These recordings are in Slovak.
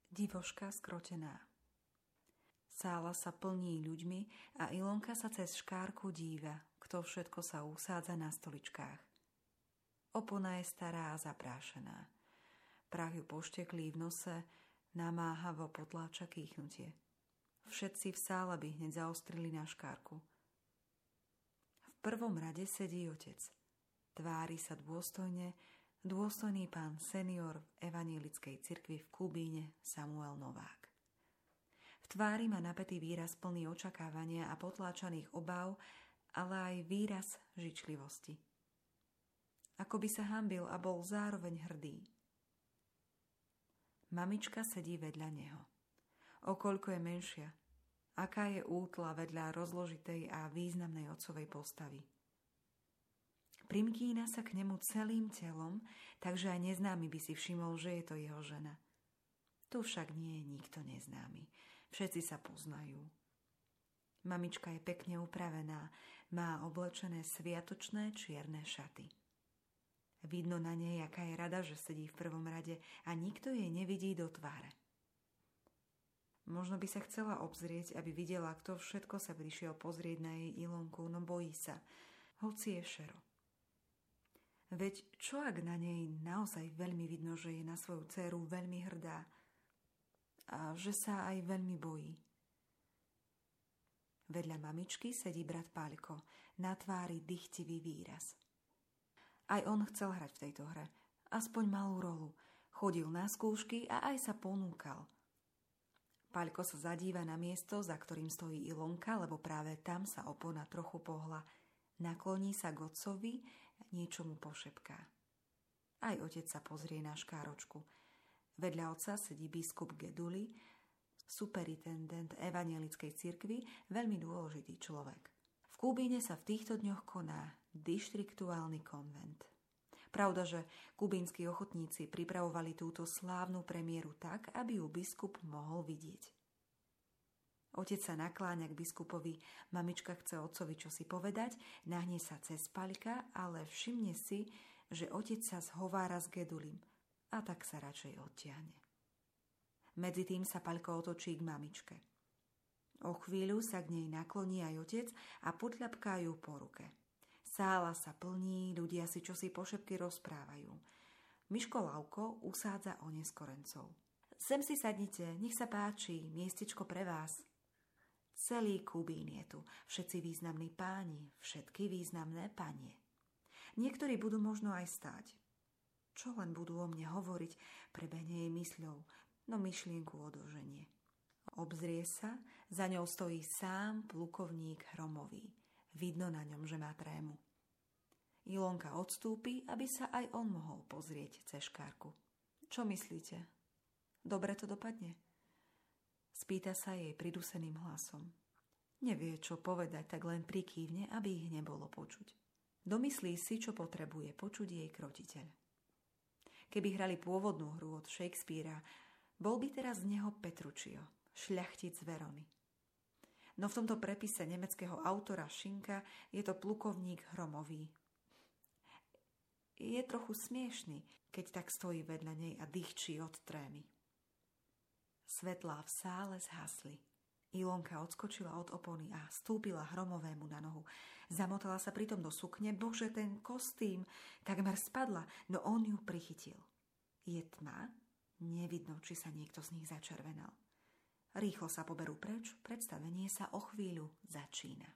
Divoška skrotená. Sála sa plní ľuďmi a Ilonka sa cez škárku díva, kto všetko sa usádza na stoličkách. Opona je stará a zaprášená. Prach ju pošteklí v nose, namáhavo potláča kýchnutie. Všetci v sále by hneď zaostrili na škárku. V prvom rade sedí otec. Tvári sa dôstojne, dôstojný pán senior v evanielickej cirkvi v Kubíne Samuel Novák. V tvári má napätý výraz plný očakávania a potláčaných obáv, ale aj výraz žičlivosti. Ako by sa hanbil a bol zároveň hrdý. Mamička sedí vedľa neho. O koľko je menšia, aká je útla vedľa rozložitej a významnej otcovej postavy. Primkína sa k nemu celým telom, takže aj neznámy by si všimol, že je to jeho žena. Tu však nie je nikto neznámy. Všetci sa poznajú. Mamička je pekne upravená, má oblečené sviatočné čierne šaty. Vidno na nej, aká je rada, že sedí v prvom rade a nikto jej nevidí do tváre. Možno by sa chcela obzrieť, aby videla, kto všetko sa prišiel pozrieť na jej Ilonku, no bojí sa, hoci je šero. Veď čo ak na nej naozaj veľmi vidno, že je na svoju dcéru veľmi hrdá a že sa aj veľmi bojí. Vedľa mamičky sedí brat Páľko, na tvári dychtivý výraz. Aj on chcel hrať v tejto hre, aspoň malú rolu. Chodil na skúšky a aj sa ponúkal. Páľko sa zadíva na miesto, za ktorým stojí Ilonka, lebo práve tam sa opona trochu pohla. Nakloní sa k otcovi, niečo mu pošepká. Aj otec sa pozrie na škáročku. Vedľa otca sedí biskup Geduli, superintendent evanielickej cirkvi, veľmi dôležitý človek. V Kubíne sa v týchto dňoch koná dištriktuálny konvent. Pravda, že kubínsky ochotníci pripravovali túto slávnu premiéru tak, aby ju biskup mohol vidieť. Otec sa nakláňa k biskupovi, mamička chce otcovi čosi povedať, nahne sa cez Paľka, ale všimne si, že otec sa zhovára s Gedulim a tak sa radšej odtiahne. Medzi tým sa Paľko otočí k mamičke. O chvíľu sa k nej nakloní aj otec a podľapká ju po ruke. Sála sa plní, ľudia si čosi pošepky rozprávajú. Miško Lavko usádza oneskorencov. Sem si sadnite, nech sa páči, miestečko pre vás. Celý Kubín je tu, všetci významní páni, všetky významné panie. Niektorí budú možno aj stáť. Čo len budú o mne hovoriť, prebehne jej mysľou, no myšlienku odoženie. Obzrie sa, za ňou stojí sám plukovník Hromový. Vidno na ňom, že má trému. Ilonka odstúpi, aby sa aj on mohol pozrieť cez škárku. Čo myslíte? Dobre to dopadne? Spýta sa jej priduseným hlasom. Nevie, čo povedať, tak len prikývne, aby ich nebolo počuť. Domyslí si, čo potrebuje počuť jej krotiteľ. Keby hrali pôvodnú hru od Shakespearea, bol by teraz z neho Petruchio, šľachtic z Verony. No v tomto prepise nemeckého autora Schinka je to plukovník Hromový. Je trochu smiešný, keď tak stojí vedľa nej a dýchčí od trémy. Svetlá v sále zhasli. Ilonka odskočila od opony a stúpila Hromovému na nohu. Zamotala sa pritom do sukne. Bože, ten kostým! Takmer spadla, no on ju prichytil. Je tma? Nevidno, či sa niekto z nich začervenal. Rýchlo sa poberú preč, predstavenie sa o chvíľu začína.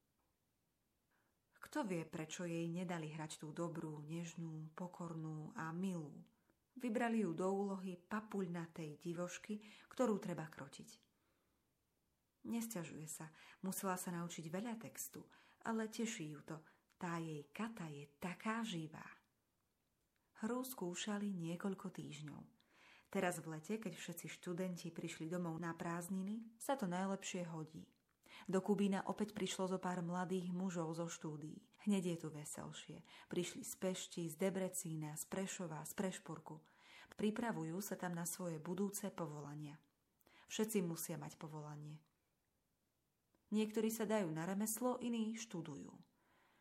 Kto vie, prečo jej nedali hrať tú dobrú, nežnú, pokornú a milú? Vybrali ju do úlohy papuľnatej divošky, ktorú treba krotiť. Nesťažuje sa, musela sa naučiť veľa textu, ale teší ju to, tá jej Kata je taká živá. Hru skúšali niekoľko týždňov. Teraz v lete, keď všetci študenti prišli domov na prázdniny, sa to najlepšie hodí. Do Kubína opäť prišlo zo pár mladých mužov zo štúdií. Hneď je tu veselšie. Prišli z Pešti, z Debrecína, z Prešova, z Prešporku. Pripravujú sa tam na svoje budúce povolania. Všetci musia mať povolanie. Niektorí sa dajú na remeslo, iní študujú.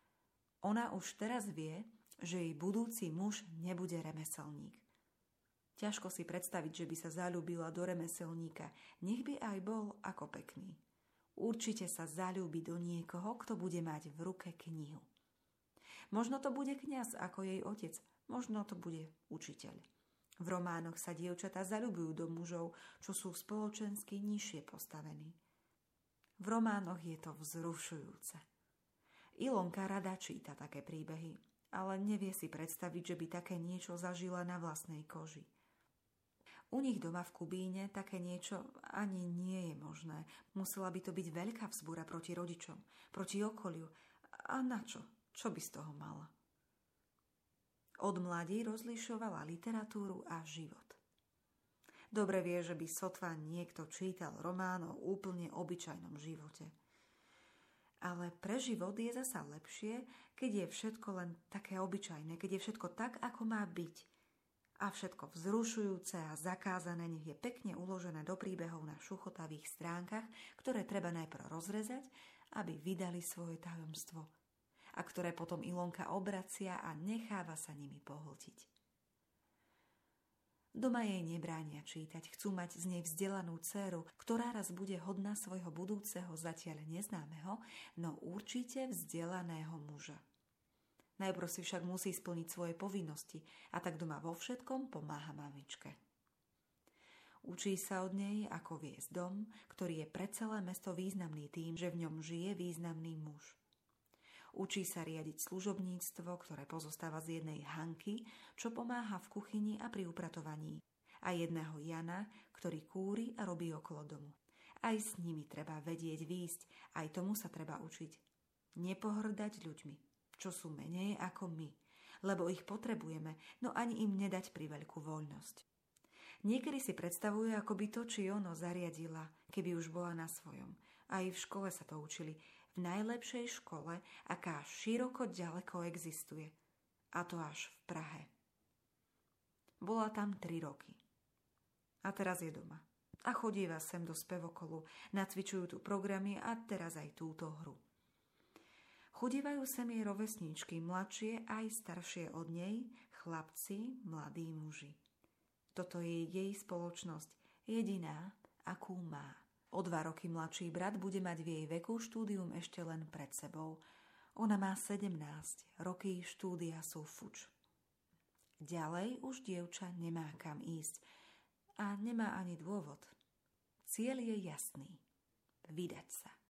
Ona už teraz vie, že jej budúci muž nebude remeselník. Ťažko si predstaviť, že by sa zaľúbila do remeselníka, nech by aj bol ako pekný. Určite sa zaľúbi do niekoho, kto bude mať v ruke knihu. Možno to bude kňaz ako jej otec, možno to bude učiteľ. V románoch sa dievčatá zaľubujú do mužov, čo sú spoločensky nižšie postavení. V románoch je to vzrušujúce. Ilonka rada číta také príbehy, ale nevie si predstaviť, že by také niečo zažila na vlastnej koži. U nich doma v Kubíne také niečo ani nie je možné. Musela by to byť veľká vzbúra proti rodičom, proti okoliu. A na čo? Čo by z toho mala? Od mladí rozlišovala literatúru a život. Dobre vie, že by sotva niekto čítal román o úplne obyčajnom živote. Ale pre život je zasa lepšie, keď je všetko len také obyčajné, keď je všetko tak, ako má byť. A všetko vzrušujúce a zakázané nech je pekne uložené do príbehov na šuchotavých stránkach, ktoré treba najprv rozrezať, aby vydali svoje tajomstvo. A ktoré potom Ilonka obracia a necháva sa nimi pohltiť. Doma jej nebránia čítať, chcú mať z nej vzdelanú dcéru, ktorá raz bude hodná svojho budúceho zatiaľ neznámeho, no určite vzdelaného muža. Najprv si však musí splniť svoje povinnosti a tak doma vo všetkom pomáha mamičke. Učí sa od nej, ako viesť dom, ktorý je pre celé mesto významný tým, že v ňom žije významný muž. Učí sa riadiť služobníctvo, ktoré pozostáva z jednej Hanky, čo pomáha v kuchyni a pri upratovaní, a jedného Jana, ktorý kúri a robí okolo domu. Aj s nimi treba vedieť výjsť, aj tomu sa treba učiť. Nepohrdať ľuďmi, čo sú menej ako my, lebo ich potrebujeme, no ani im nedať priveľkú voľnosť. Niekedy si predstavuje, ako by to či ono zariadila, keby už bola na svojom. Aj v škole sa to učili. V najlepšej škole, aká široko ďaleko existuje. A to až v Prahe. Bola tam 3 roky. A teraz je doma. A chodíva sem do spevokolu, nacvičujú tu programy a teraz aj túto hru. Chodívajú sem jej rovesníčky, mladšie aj staršie od nej, chlapci, mladí muži. Toto je jej spoločnosť, jediná, akú má. O 2 roky mladší brat bude mať v jej veku štúdium ešte len pred sebou. Ona má 17, roky štúdia sú fuč. Ďalej už dievča nemá kam ísť a nemá ani dôvod. Cieľ je jasný. Vydať sa.